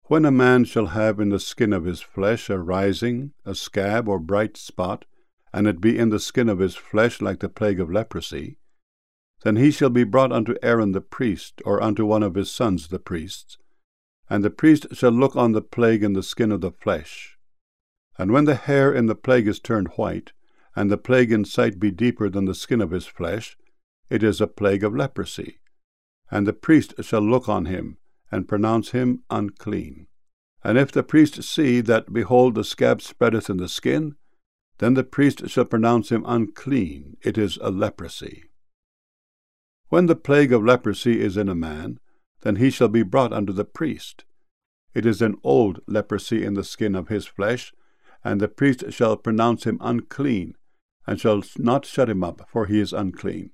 When a man shall have in the skin of his flesh a rising, a scab, or bright spot, and it be in the skin of his flesh like the plague of leprosy, then he shall be brought unto Aaron the priest, or unto one of his sons the priests, and the priest shall look on the plague in the skin of the flesh. And when the hair in the plague is turned white, and the plague in sight be deeper than the skin of his flesh, it is a plague of leprosy. And the priest shall look on him, and pronounce him unclean. And if the priest see that, behold, the scab spreadeth in the skin, then the priest shall pronounce him unclean. It is a leprosy. When the plague of leprosy is in a man, then he shall be brought unto the priest. It is an old leprosy in the skin of his flesh, and the priest shall pronounce him unclean, and shall not shut him up, for he is unclean.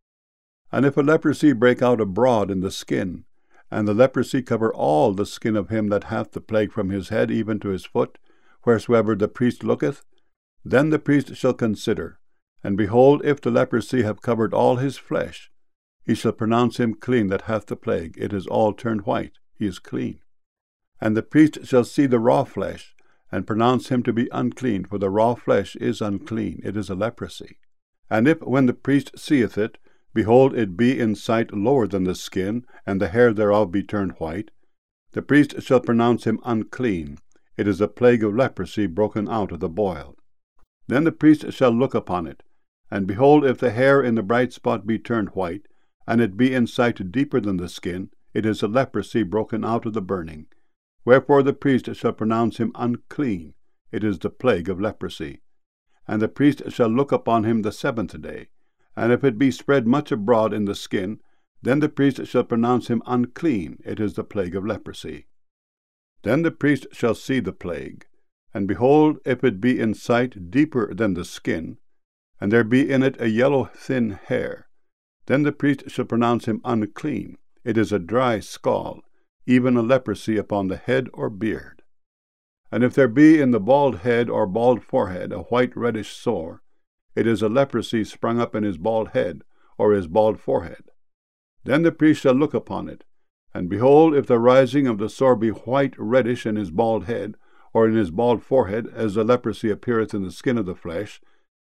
And if a leprosy break out abroad in the skin, and the leprosy cover all the skin of him that hath the plague from his head even to his foot, wheresoever the priest looketh, then the priest shall consider, and behold, if the leprosy have covered all his flesh, he shall pronounce him clean that hath the plague. It is all turned white. He is clean. And the priest shall see the raw flesh, and pronounce him to be unclean, for the raw flesh is unclean. It is a leprosy. And if, when the priest seeth it, behold, it be in sight lower than the skin, and the hair thereof be turned white, the priest shall pronounce him unclean. It is a plague of leprosy broken out of the boil. Then the priest shall look upon it, and behold, if the hair in the bright spot be turned white, and it be in sight deeper than the skin, it is a leprosy broken out of the burning. Wherefore the priest shall pronounce him unclean. It is the plague of leprosy. And the priest shall look upon him the 7th day, and if it be spread much abroad in the skin, then the priest shall pronounce him unclean. It is the plague of leprosy. Then the priest shall see the plague, and behold, if it be in sight deeper than the skin, and there be in it a yellow thin hair, then the priest shall pronounce him unclean. It is a dry scald, even a leprosy upon the head or beard. And if there be in the bald head or bald forehead a white reddish sore, it is a leprosy sprung up in his bald head or his bald forehead. Then the priest shall look upon it, and behold, if the rising of the sore be white reddish in his bald head or in his bald forehead, as the leprosy appeareth in the skin of the flesh,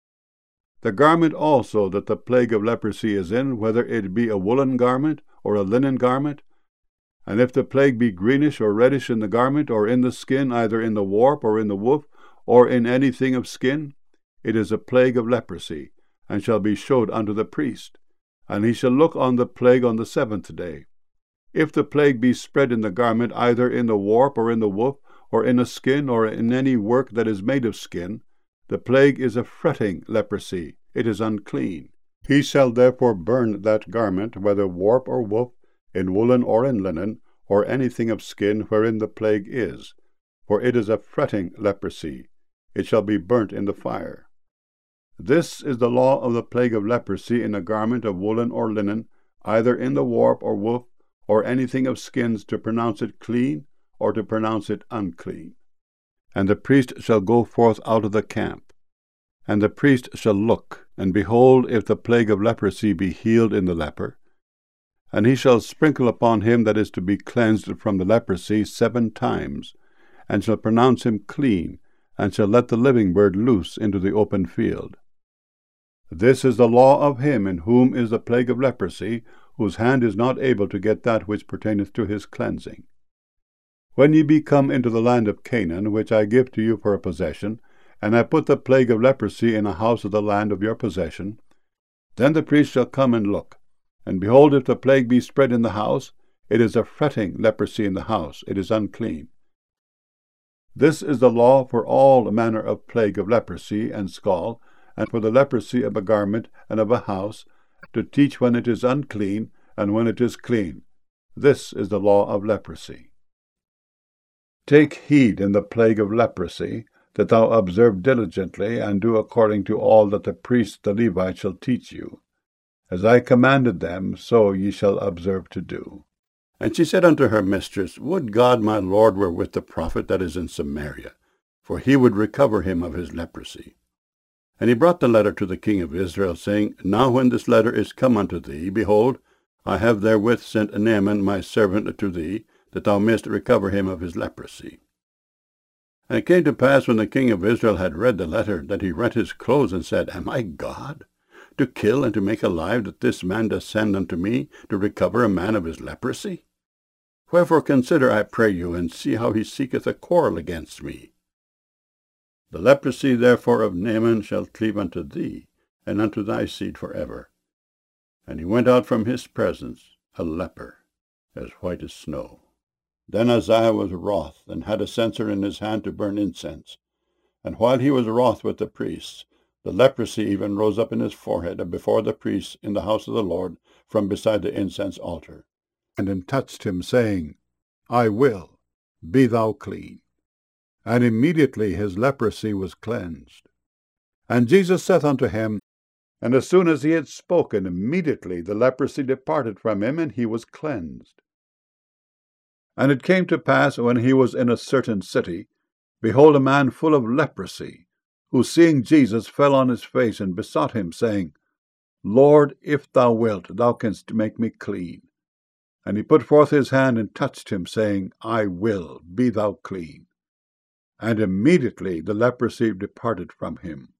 the garment also that the plague of leprosy is in, whether it be a woolen garment or a linen garment, and if the plague be greenish or reddish in the garment or in the skin, either in the warp or in the woof, or in anything of skin, it is a plague of leprosy, and shall be showed unto the priest, and he shall look on the plague on the 7th day. If the plague be spread in the garment, either in the warp or in the woof, or in a skin, or in any work that is made of skin, the plague is a fretting leprosy. It is unclean. He shall therefore burn that garment, whether warp or woof, in woolen or in linen, or anything of skin wherein the plague is, for it is a fretting leprosy. It shall be burnt in the fire. This is the law of the plague of leprosy in a garment of woolen or linen, either in the warp or woof, or anything of skins, to pronounce it clean, or to pronounce it unclean. And the priest shall go forth out of the camp, and the priest shall look, and behold, if the plague of leprosy be healed in the leper, and he shall sprinkle upon him that is to be cleansed from the leprosy 7 times, and shall pronounce him clean, and shall let the living bird loose into the open field. This is the law of him in whom is the plague of leprosy, whose hand is not able to get that which pertaineth to his cleansing. When ye be come into the land of Canaan, which I give to you for a possession, and I put the plague of leprosy in a house of the land of your possession, then the priest shall come and look, and behold, if the plague be spread in the house, it is a fretting leprosy in the house. It is unclean. This is the law for all manner of plague of leprosy and scald, and for the leprosy of a garment and of a house, to teach when it is unclean and when it is clean. This is the law of leprosy. Take heed in the plague of leprosy, that thou observe diligently, and do according to all that the priest the Levite shall teach you. As I commanded them, so ye shall observe to do. And she said unto her mistress, Would God my lord were with the prophet that is in Samaria, for he would recover him of his leprosy. And he brought the letter to the king of Israel, saying, Now when this letter is come unto thee, behold, I have therewith sent Naaman my servant to thee, that thou mayest recover him of his leprosy. And it came to pass, when the king of Israel had read the letter, that he rent his clothes, and said, Am I God, to kill and to make alive, that this man doth send unto me to recover a man of his leprosy? Wherefore consider, I pray you, and see how he seeketh a quarrel against me. The leprosy therefore of Naaman shall cleave unto thee, and unto thy seed forever. And he went out from his presence a leper, as white as snow. Then Uzziah was wroth, and had a censer in his hand to burn incense. And while he was wroth with the priests, the leprosy even rose up in his forehead, and before the priests in the house of the Lord, from beside the incense altar, and touched him, saying, I will, be thou clean. And immediately his leprosy was cleansed. And Jesus saith unto him, and as soon as he had spoken, immediately the leprosy departed from him, and he was cleansed. And it came to pass, when he was in a certain city, behold, a man full of leprosy, who seeing Jesus fell on his face, and besought him, saying, Lord, if thou wilt, thou canst make me clean. And he put forth his hand and touched him, saying, I will, be thou clean. And immediately the leprosy departed from him.